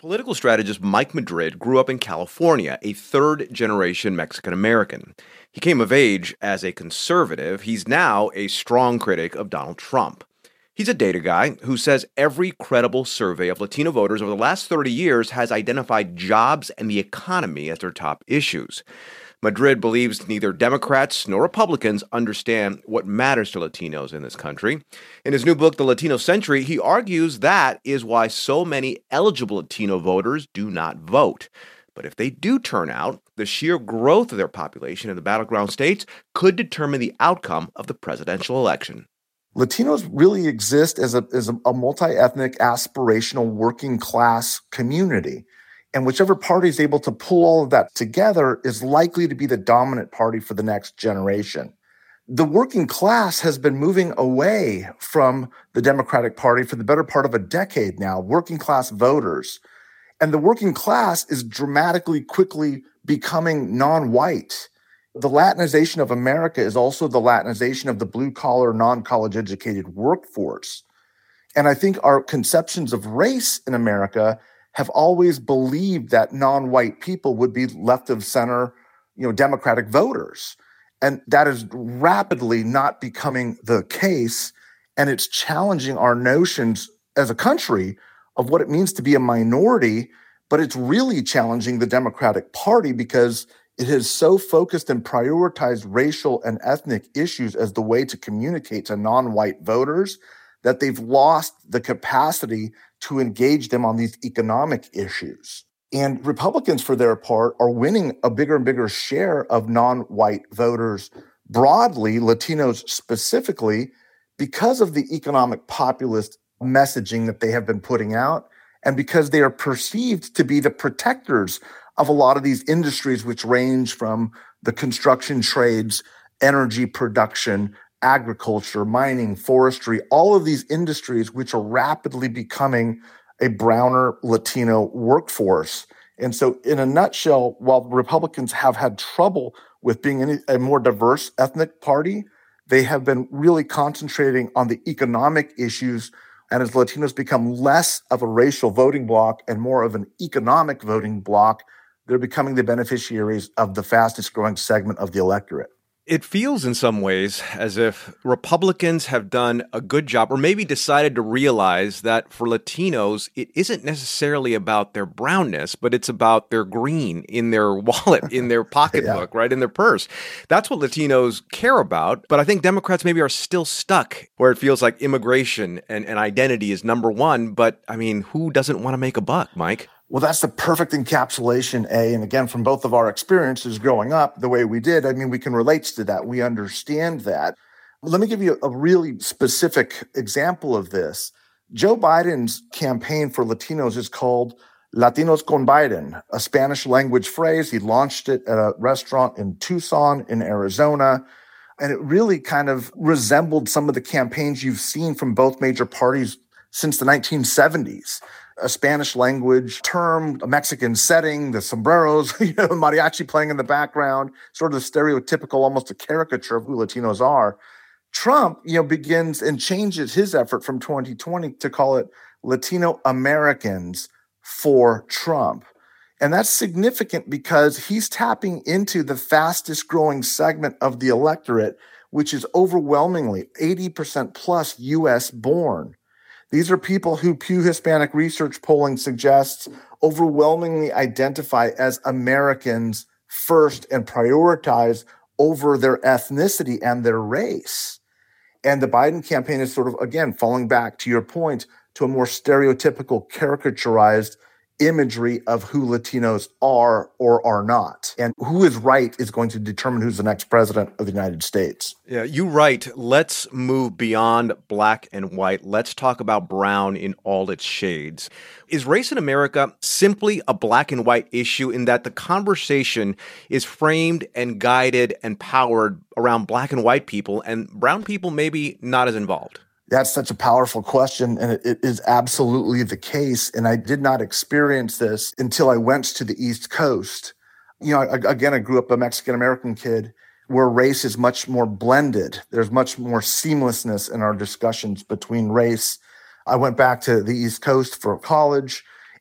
Political strategist Mike Madrid grew up in California, a third-generation Mexican American. He came of age as a conservative. He's now a strong critic of Donald Trump. He's a data guy who says every credible survey of Latino voters over the last 30 years has identified jobs and the economy as their top issues. Madrid believes neither Democrats nor Republicans understand what matters to Latinos in this country. In his new book, The Latino Century, he argues that is why so many eligible Latino voters do not vote. But if they do turn out, the sheer growth of their population in the battleground states could determine the outcome of the presidential election. Latinos really exist as a multi-ethnic, aspirational, working-class community. And whichever party is able to pull all of that together is likely to be the dominant party for the next generation. The working class has been moving away from the Democratic Party for the better part of a decade now, working class voters. And the working class is dramatically, quickly becoming non-white. The Latinization of America is also the Latinization of the blue-collar, non-college educated workforce. And I think our conceptions of race in America have always believed that non-white people would be left of center, Democratic voters. And that is rapidly not becoming the case. And it's challenging our notions as a country of what it means to be a minority. But it's really challenging the Democratic Party because it has so focused and prioritized racial and ethnic issues as the way to communicate to non-white voters that they've lost the capacity to engage them on these economic issues. And Republicans, for their part, are winning a bigger and bigger share of non-white voters broadly, Latinos specifically, because of the economic populist messaging that they have been putting out, and because they are perceived to be the protectors of a lot of these industries, which range from the construction trades, energy production, agriculture, mining, forestry, all of these industries which are rapidly becoming a browner Latino workforce. And so in a nutshell, while Republicans have had trouble with being a more diverse ethnic party, they have been really concentrating on the economic issues. And as Latinos become less of a racial voting bloc and more of an economic voting bloc, they're becoming the beneficiaries of the fastest growing segment of the electorate. It feels in some ways as if Republicans have done a good job or maybe decided to realize that for Latinos, it isn't necessarily about their brownness, but it's about their green in their wallet, in their pocketbook, right, in their purse. That's what Latinos care about. But I think Democrats maybe are still stuck where it feels like immigration and identity is number one. But I mean, who doesn't want to make a buck, Mike? Well, that's the perfect encapsulation, and again, from both of our experiences growing up the way we did, I mean, we can relate to that. We understand that. Let me give you a really specific example of this. Joe Biden's campaign for Latinos is called Latinos con Biden, a Spanish language phrase. He launched it at a restaurant in Tucson in Arizona, and it really kind of resembled some of the campaigns you've seen from both major parties since the 1970s. A Spanish language term, a Mexican setting, the sombreros, mariachi playing in the background, sort of the stereotypical, almost a caricature of who Latinos are. Trump, begins and changes his effort from 2020 to call it Latino Americans for Trump. And that's significant because he's tapping into the fastest growing segment of the electorate, which is overwhelmingly 80% plus U.S. born. These are people who Pew Hispanic Research polling suggests overwhelmingly identify as Americans first and prioritize over their ethnicity and their race. And the Biden campaign is sort of, again, falling back to your point, to a more stereotypical, caricaturized imagery of who Latinos are or are not. And who is right is going to determine who's the next president of the United States. Yeah, you write, let's move beyond black and white. Let's talk about brown in all its shades. Is race in America simply a black and white issue in that the conversation is framed and guided and powered around black and white people and brown people maybe not as involved? That's such a powerful question, and it is absolutely the case. And I did not experience this until I went to the East Coast. Again, I grew up a Mexican-American kid where race is much more blended. There's much more seamlessness in our discussions between race. I went back to the East Coast for college,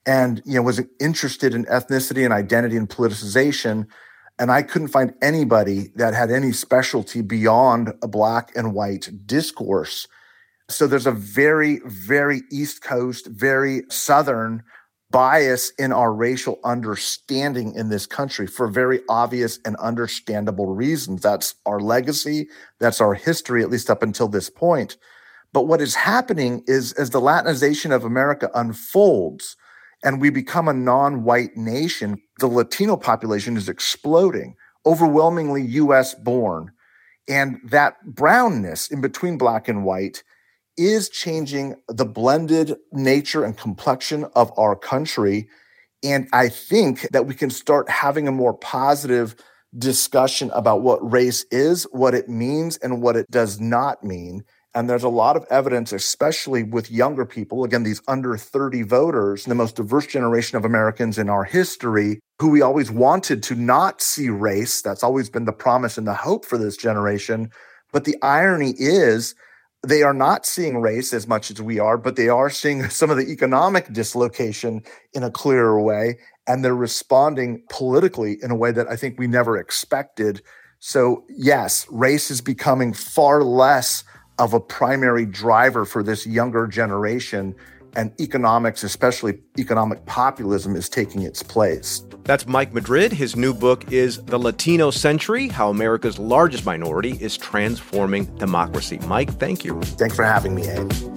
and, was interested in ethnicity and identity and politicization. And I couldn't find anybody that had any specialty beyond a black and white discourse. So there's a very, very East Coast, very Southern bias in our racial understanding in this country for very obvious and understandable reasons. That's our legacy. That's our history, at least up until this point. But what is happening is as the Latinization of America unfolds and we become a non-white nation, the Latino population is exploding, overwhelmingly U.S. born. And that brownness in between black and white is changing the blended nature and complexion of our country. And I think that we can start having a more positive discussion about what race is, what it means, and what it does not mean. And there's a lot of evidence, especially with younger people, again, these under 30 voters, the most diverse generation of Americans in our history, who we always wanted to not see race. That's always been the promise and the hope for this generation. But the irony is, they are not seeing race as much as we are, but they are seeing some of the economic dislocation in a clearer way, and they're responding politically in a way that I think we never expected. So yes, race is becoming far less of a primary driver for this younger generation, and economics, especially economic populism, is taking its place. That's Mike Madrid. His new book is The Latino Century: How America's Largest Minority is Transforming Democracy. Mike, thank you. Thanks for having me, Abe.